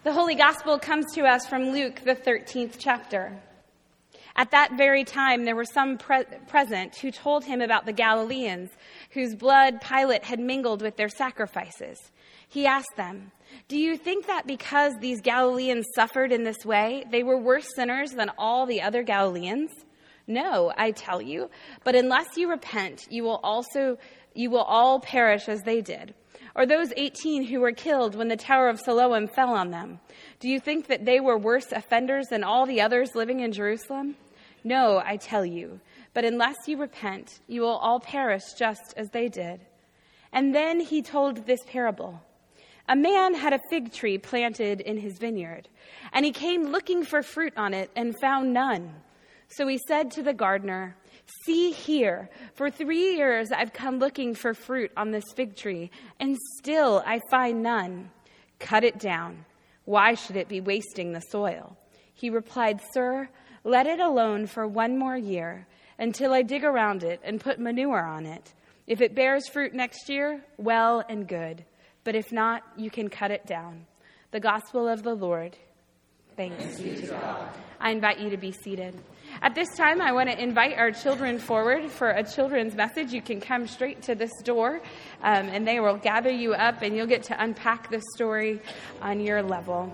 The Holy Gospel comes to us from Luke, the 13th chapter. At that very time, there were some present who told him about the Galileans, whose blood Pilate had mingled with their sacrifices. He asked them, "Do you think that because these Galileans suffered in this way, they were worse sinners than all the other Galileans? No, I tell you, but unless you repent, you will all perish as they did. Or those 18 who were killed when the Tower of Siloam fell on them. Do you think that they were worse offenders than all the others living in Jerusalem? No, I tell you, but unless you repent, you will all perish just as they did." And then he told this parable. A man had a fig tree planted in his vineyard, and he came looking for fruit on it and found none. So he said to the gardener, "See here, for 3 years I've come looking for fruit on this fig tree, and still I find none. Cut it down. Why should it be wasting the soil?" He replied, "Sir, let it alone for 1 more year, until I dig around it and put manure on it. If it bears fruit next year, well and good. But if not, you can cut it down." The Gospel of the Lord. Thanks be to God. I invite you to be seated. At this time, I want to invite our children forward for a children's message. You can come straight to this door, and they will gather you up, and you'll get to unpack the story on your level.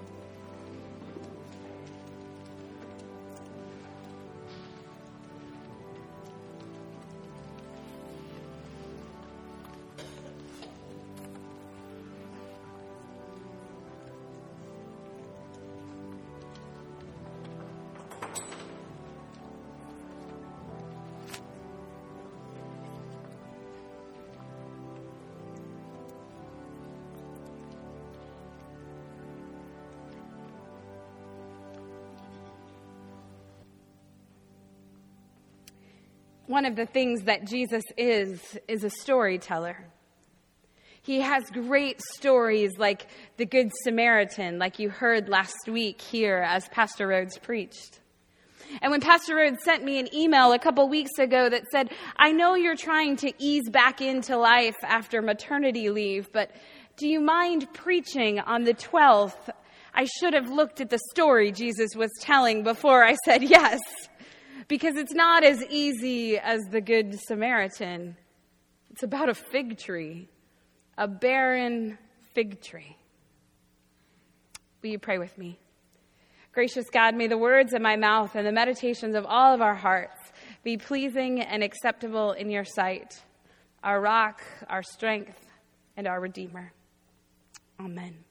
One of the things that Jesus is a storyteller. He has great stories like the Good Samaritan, like you heard last week here as Pastor Rhodes preached. And when Pastor Rhodes sent me an email a couple weeks ago that said, "I know you're trying to ease back into life after maternity leave, but do you mind preaching on the 12th? I should have looked at the story Jesus was telling before I said yes. Because it's not as easy as the Good Samaritan. It's about a fig tree, a barren fig tree." Will you pray with me? Gracious God, may the words of my mouth and the meditations of all of our hearts be pleasing and acceptable in your sight, our rock, our strength, and our Redeemer. Amen.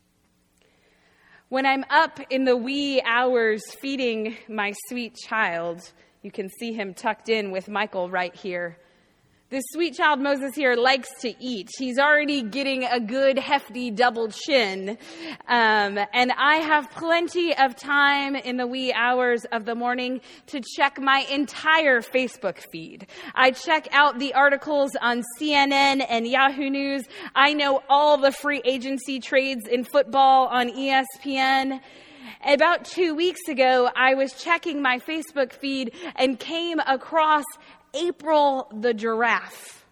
When I'm up in the wee hours feeding my sweet child, you can see him tucked in with Michael right here. This sweet child Moses here likes to eat. He's already getting a good hefty double chin. And I have plenty of time in the wee hours of the morning to check my entire Facebook feed. I check out the articles on CNN and Yahoo News. I know all the free agency trades in football on ESPN. About 2 weeks ago, I was checking my Facebook feed and came across April the giraffe.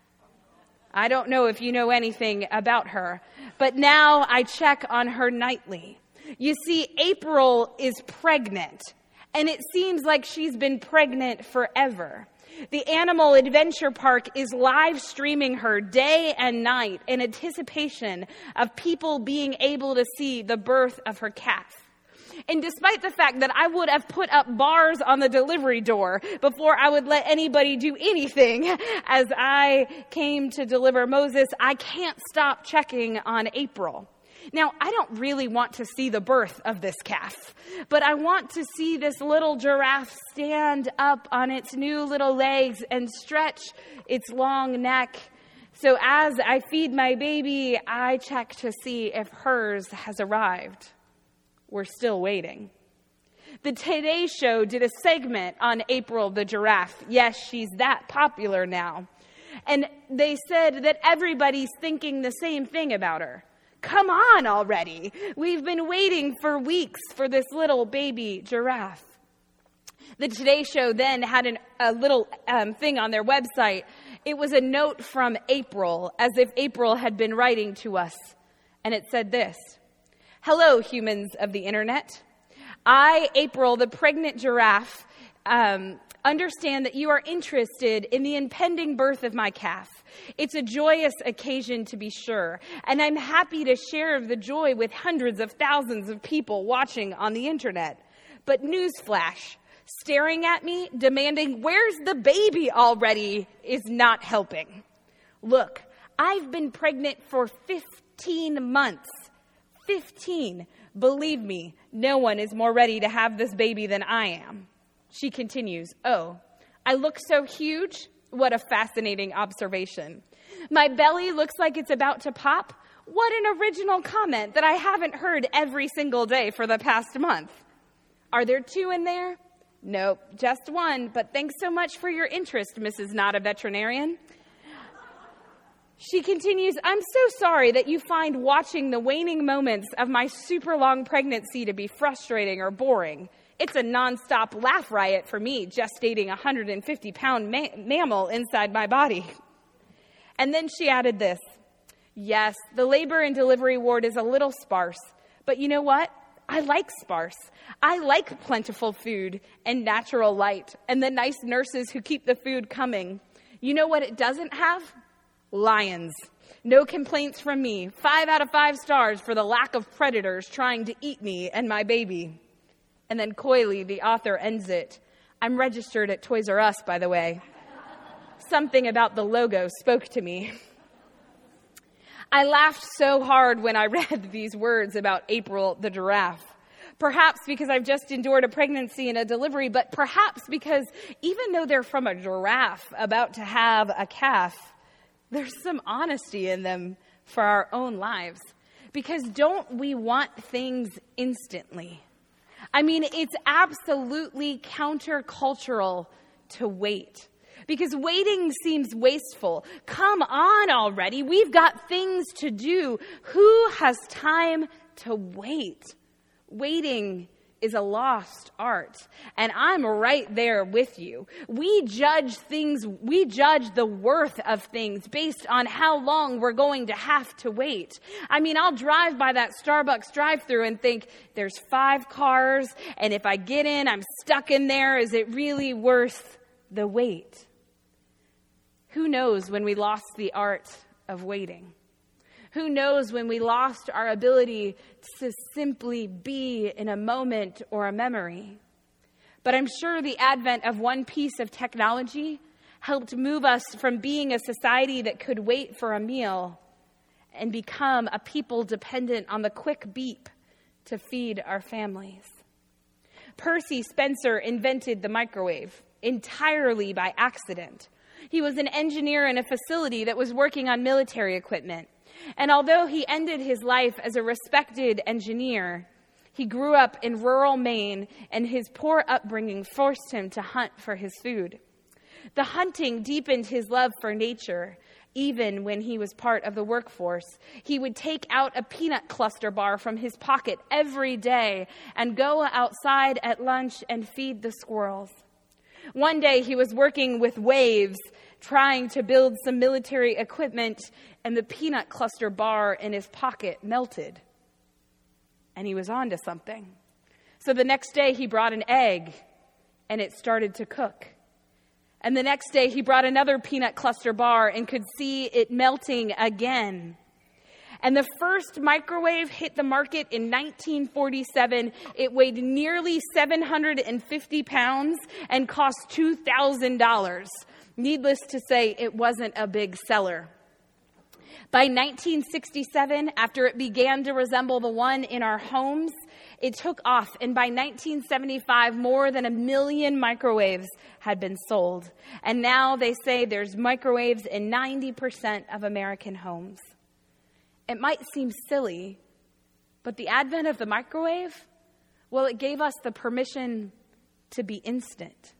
I don't know if you know anything about her, but now I check on her nightly. You see, April is pregnant, and it seems like she's been pregnant forever. The Animal Adventure Park is live streaming her day and night in anticipation of people being able to see the birth of her calf. And despite the fact that I would have put up bars on the delivery door before I would let anybody do anything as I came to deliver Moses, I can't stop checking on April. Now, I don't really want to see the birth of this calf, but I want to see this little giraffe stand up on its new little legs and stretch its long neck. So as I feed my baby, I check to see if hers has arrived. We're still waiting. The Today Show did a segment on April the giraffe. Yes, she's that popular now. And they said that everybody's thinking the same thing about her. Come on already. We've been waiting for weeks for this little baby giraffe. The Today Show then had a little thing on their website. It was a note from April, as if April had been writing to us. And it said this: Hello, humans of the internet. I, April, the pregnant giraffe, understand that you are interested in the impending birth of my calf. It's a joyous occasion, to be sure, and I'm happy to share the joy with hundreds of thousands of people watching on the internet. But newsflash, staring at me, demanding, "Where's the baby already?" is not helping. Look, I've been pregnant for 15 months. 15. Believe me, no one is more ready to have this baby than I am. She continues, "Oh, I look so huge? What a fascinating observation. My belly looks like it's about to pop? What an original comment that I haven't heard every single day for the past month. Are there two in there? Nope, just one, but thanks so much for your interest, Mrs. Not a Veterinarian." She continues, "I'm so sorry that you find watching the waning moments of my super long pregnancy to be frustrating or boring. It's a nonstop laugh riot for me, gestating a 150-pound mammal inside my body." And then she added this, "Yes, the labor and delivery ward is a little sparse, but you know what? I like sparse. I like plentiful food and natural light and the nice nurses who keep the food coming. You know what it doesn't have? Lions. No complaints from me. 5 out of 5 stars for the lack of predators trying to eat me and my baby." And then coyly, the author ends it. "I'm registered at Toys R Us, by the way." Something about the logo spoke to me. I laughed so hard when I read these words about April the giraffe. Perhaps because I've just endured a pregnancy and a delivery, but perhaps because even though they're from a giraffe about to have a calf, there's some honesty in them for our own lives. Because don't we want things instantly? I mean, it's absolutely countercultural to wait. Because waiting seems wasteful. Come on already. We've got things to do. Who has time to wait? Waiting is a lost art. And I'm right there with you. We judge the worth of things based on how long we're going to have to wait. I mean, I'll drive by that Starbucks drive-thru and think, there's 5 cars, and if I get in, I'm stuck in there. Is it really worth the wait? Who knows when we lost the art of waiting? Who knows when we lost our ability to simply be in a moment or a memory? But I'm sure the advent of one piece of technology helped move us from being a society that could wait for a meal and become a people dependent on the quick beep to feed our families. Percy Spencer invented the microwave entirely by accident. He was an engineer in a facility that was working on military equipment. And although he ended his life as a respected engineer, he grew up in rural Maine, and his poor upbringing forced him to hunt for his food. The hunting deepened his love for nature. Even when he was part of the workforce, he would take out a peanut cluster bar from his pocket every day and go outside at lunch and feed the squirrels. One day he was working with waves, trying to build some military equipment, and the peanut cluster bar in his pocket melted. And he was onto something. So the next day he brought an egg, and it started to cook. And the next day he brought another peanut cluster bar and could see it melting again. And the first microwave hit the market in 1947. It weighed nearly 750 pounds and cost $2,000. Needless to say, it wasn't a big seller. By 1967, after it began to resemble the one in our homes, it took off. And by 1975, more than 1 million microwaves had been sold. And now they say there's microwaves in 90% of American homes. It might seem silly, but the advent of the microwave, well, it gave us the permission to be instant.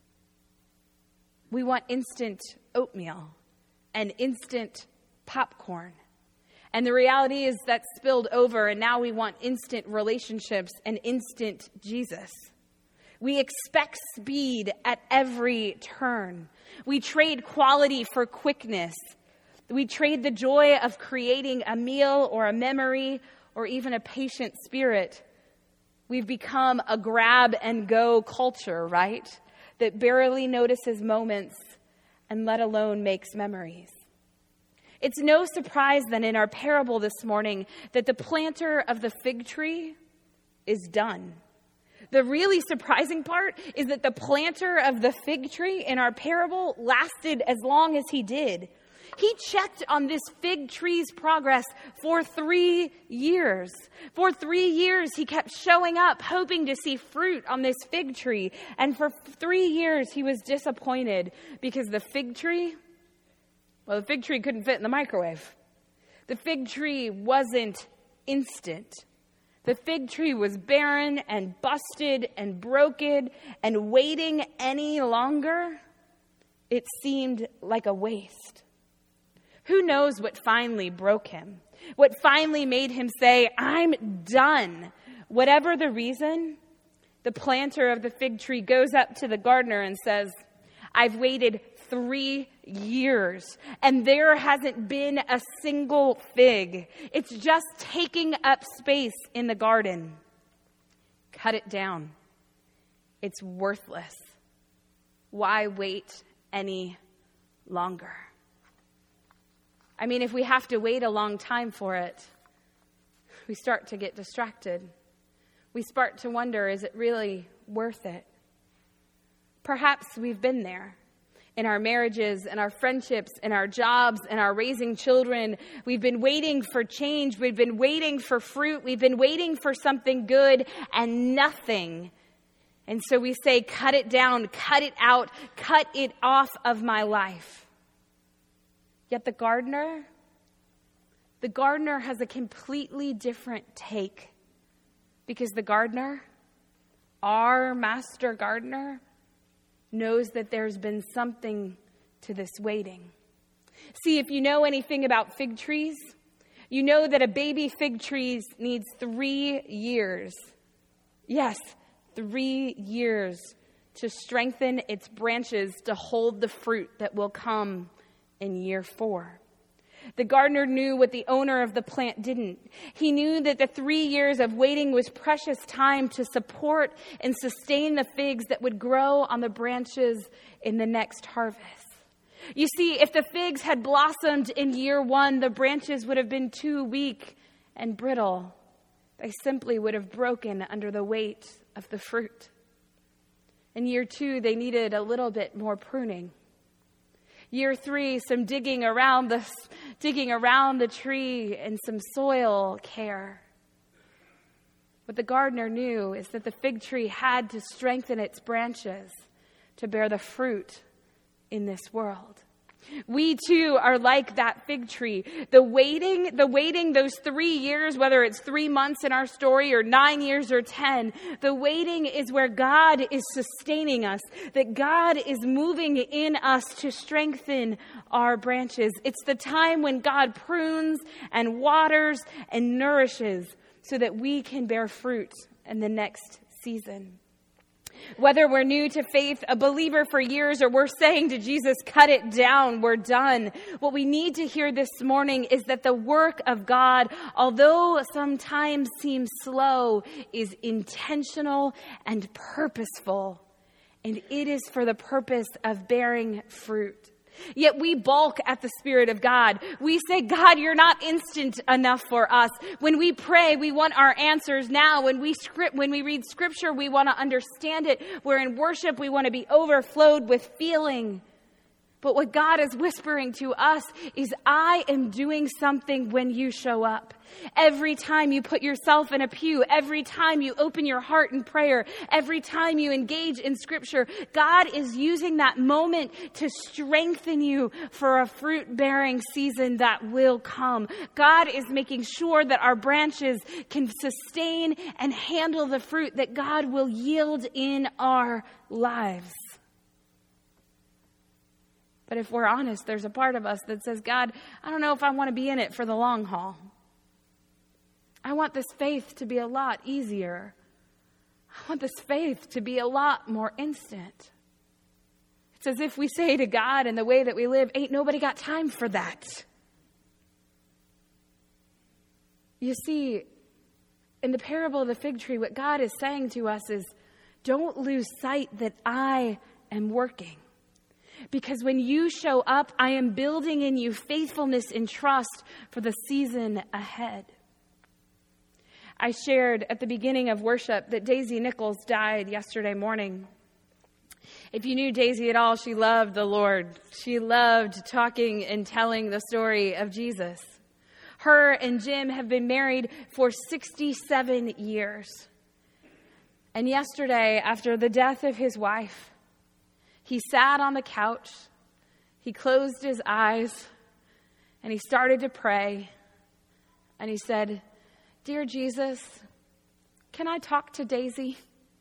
We want instant oatmeal and instant popcorn. And the reality is that spilled over, and now we want instant relationships and instant Jesus. We expect speed at every turn. We trade quality for quickness. We trade the joy of creating a meal or a memory or even a patient spirit. We've become a grab-and-go culture, right? That barely notices moments and let alone makes memories. It's no surprise then in our parable this morning that the planter of the fig tree is done. The really surprising part is that the planter of the fig tree in our parable lasted as long as he did. He checked on this fig tree's progress for 3 years. For 3 years, he kept showing up, hoping to see fruit on this fig tree. And for 3 years, he was disappointed because the fig tree couldn't fit in the microwave. The fig tree wasn't instant. The fig tree was barren and busted and broken, and waiting any longer, it seemed like a waste. Who knows what finally broke him? What finally made him say, I'm done? Whatever the reason, the planter of the fig tree goes up to the gardener and says, I've waited 3 years, and there hasn't been a single fig. It's just taking up space in the garden. Cut it down. It's worthless. Why wait any longer? I mean, if we have to wait a long time for it, we start to get distracted. We start to wonder, is it really worth it? Perhaps we've been there. In our marriages, in our friendships, in our jobs, in our raising children. We've been waiting for change. We've been waiting for fruit. We've been waiting for something good and nothing. And so we say, cut it down, cut it out, cut it off of my life. Yet the gardener has a completely different take. Because the gardener, our master gardener, knows that there's been something to this waiting. See, if you know anything about fig trees, you know that a baby fig tree needs 3 years. Yes, 3 years to strengthen its branches to hold the fruit that will come in year 4. The gardener knew what the owner of the plant didn't. He knew that the 3 years of waiting was precious time to support and sustain the figs that would grow on the branches in the next harvest. You see, if the figs had blossomed in year 1, the branches would have been too weak and brittle. They simply would have broken under the weight of the fruit. In year 2, they needed a little bit more pruning. Year 3, some digging around the tree and some soil care. What the gardener knew is that the fig tree had to strengthen its branches to bear the fruit in this world. We too are like that fig tree. The waiting, those 3 years, whether it's 3 months in our story or 9 years or 10, the waiting is where God is sustaining us, that God is moving in us to strengthen our branches. It's the time when God prunes and waters and nourishes so that we can bear fruit in the next season. Whether we're new to faith, a believer for years, or we're saying to Jesus, cut it down, we're done. What we need to hear this morning is that the work of God, although sometimes seems slow, is intentional and purposeful. And it is for the purpose of bearing fruit. Yet we balk at the Spirit of God. We say, God, you're not instant enough for us. When we pray, we want our answers now. When we read Scripture, we want to understand it. We're in worship, we want to be overflowed with feeling. But what God is whispering to us is, I am doing something when you show up. Every time you put yourself in a pew, every time you open your heart in prayer, every time you engage in Scripture, God is using that moment to strengthen you for a fruit-bearing season that will come. God is making sure that our branches can sustain and handle the fruit that God will yield in our lives. But if we're honest, there's a part of us that says, God, I don't know if I want to be in it for the long haul. I want this faith to be a lot easier. I want this faith to be a lot more instant. It's as if we say to God in the way that we live, ain't nobody got time for that. You see, In the parable of the fig tree, what God is saying to us is, don't lose sight that I am working. Because when you show up, I am building in you faithfulness and trust for the season ahead. I shared at the beginning of worship that Daisy Nichols died yesterday morning. If you knew Daisy at all, she loved the Lord. She loved talking and telling the story of Jesus. Her and Jim have been married for 67 years. And yesterday, after the death of his wife, he sat on the couch, he closed his eyes, and he started to pray. And he said, "Dear Jesus, can I talk to Daisy?"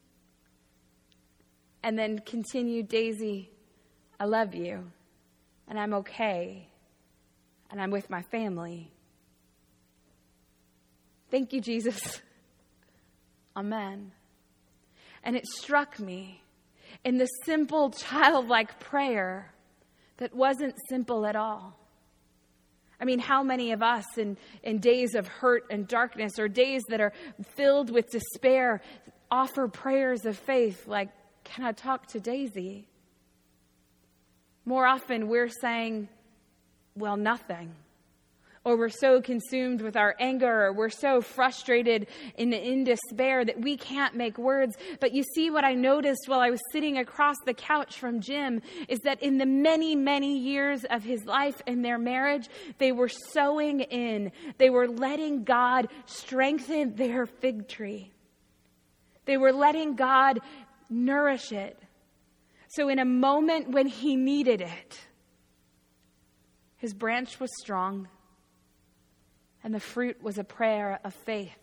And then continued, "Daisy, I love you, and I'm okay, and I'm with my family. Thank you, Jesus. Amen." And it struck me in the simple childlike prayer that wasn't simple at all. I mean, how many of us in days of hurt and darkness or days that are filled with despair offer prayers of faith like, "Can I talk to Daisy?" More often we're saying, "Well, nothing." Or we're so consumed with our anger, or we're so frustrated in despair that we can't make words. But you see, what I noticed while I was sitting across the couch from Jim is that in the many, many years of his life and their marriage, they were sowing in. They were letting God strengthen their fig tree. They were letting God nourish it. So in a moment when he needed it, his branch was strong. And the fruit was a prayer of faith.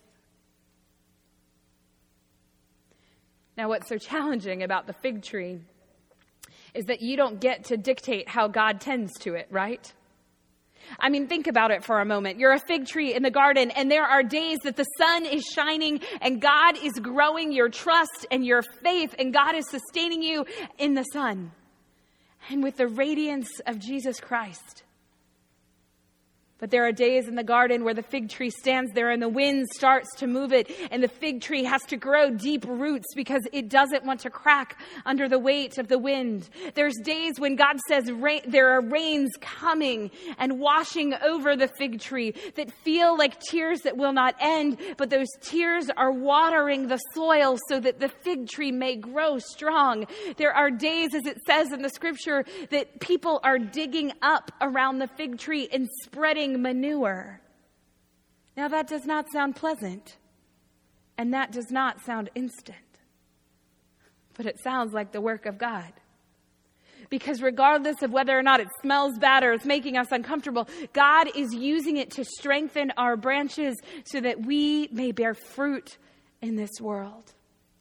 Now, what's so challenging about the fig tree is that you don't get to dictate how God tends to it, right? I mean, think about it for a moment. You're a fig tree in the garden, and there are days that the sun is shining, and God is growing your trust and your faith, and God is sustaining you in the sun and with the radiance of Jesus Christ. But there are days in the garden where the fig tree stands there and the wind starts to move it, and the fig tree has to grow deep roots because it doesn't want to crack under the weight of the wind. There's days when God says there are rains coming and washing over the fig tree that feel like tears that will not end, but those tears are watering the soil so that the fig tree may grow strong. There are days, as it says in the scripture, that people are digging up around the fig tree and spreading manure. Now that does not sound pleasant, and that does not sound instant, but it sounds like the work of God. Because regardless of whether or not it smells bad or it's making us uncomfortable, God is using it to strengthen our branches so that we may bear fruit in this world.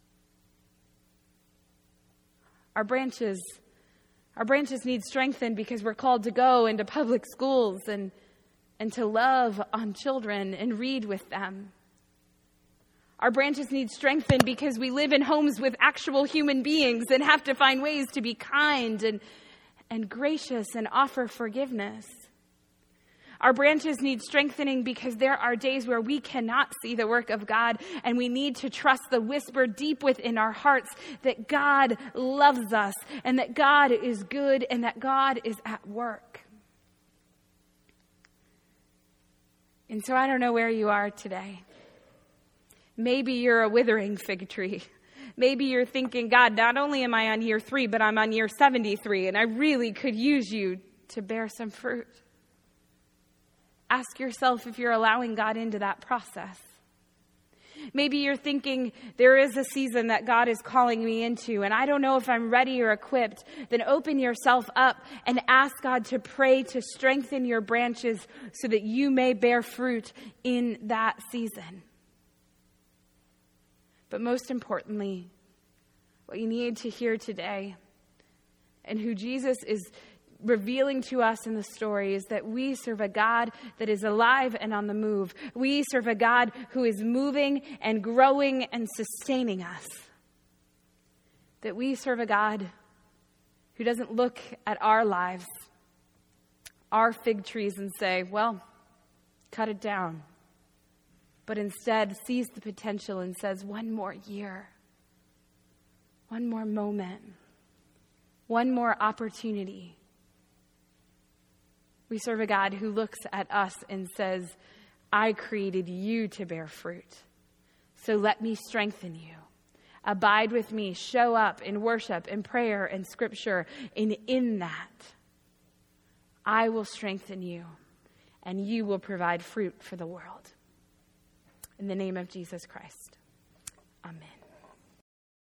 Our branches need strengthened because we're called to go into public schools and to love on children and read with them. Our branches need strengthened because we live in homes with actual human beings and have to find ways to be kind and gracious and offer forgiveness. Our branches need strengthening because there are days where we cannot see the work of God, and we need to trust the whisper deep within our hearts that God loves us and that God is good and that God is at work. And so I don't know where you are today. Maybe you're a withering fig tree. Maybe you're thinking, "God, not only am I on year 3, but I'm on year 73, and I really could use you to bear some fruit." Ask yourself if you're allowing God into that process. Maybe you're thinking, "There is a season that God is calling me into, and I don't know if I'm ready or equipped." Then open yourself up and ask God to pray to strengthen your branches so that you may bear fruit in that season. But most importantly, what you need to hear today, and who Jesus is revealing to us in the story, is that we serve a God that is alive and on the move. We serve a God who is moving and growing and sustaining us. That we serve a God who doesn't look at our lives, our fig trees, and say, "Well, cut it down." but instead sees the potential and says, one more year, one more moment, one more opportunity. We serve a God who looks at us and says, I created you to bear fruit, so let me strengthen you. Abide with me, show up in worship and prayer and scripture, and in that, I will strengthen you, and you will provide fruit for the world. In the name of Jesus Christ, amen.